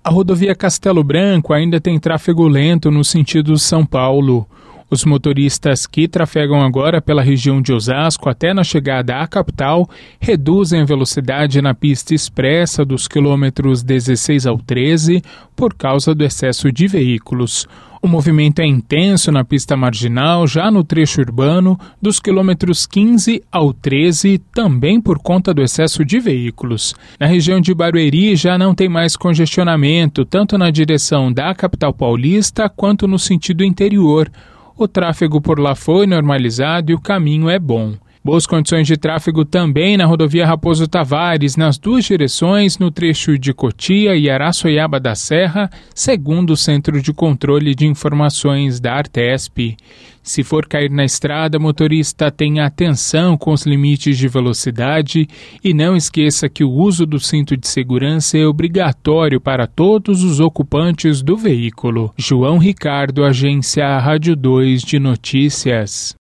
A rodovia Castelo Branco ainda tem tráfego lento no sentido São Paulo. Os motoristas que trafegam agora pela região de Osasco até na chegada à capital reduzem a velocidade na pista expressa dos quilômetros 16 ao 13 por causa do excesso de veículos. O movimento é intenso na pista marginal, já no trecho urbano, dos quilômetros 15 ao 13, também por conta do excesso de veículos. Na região de Barueri já não tem mais congestionamento, tanto na direção da capital paulista quanto no sentido interior. O tráfego por lá foi normalizado e o caminho é bom. Boas condições de tráfego também na rodovia Raposo Tavares, nas duas direções, no trecho de Cotia e Araçoiaba da Serra, segundo o Centro de Controle de Informações da Artesp. Se for cair na estrada, motorista tenha atenção com os limites de velocidade e não esqueça que o uso do cinto de segurança é obrigatório para todos os ocupantes do veículo. João Ricardo, Agência Rádio 2 de Notícias.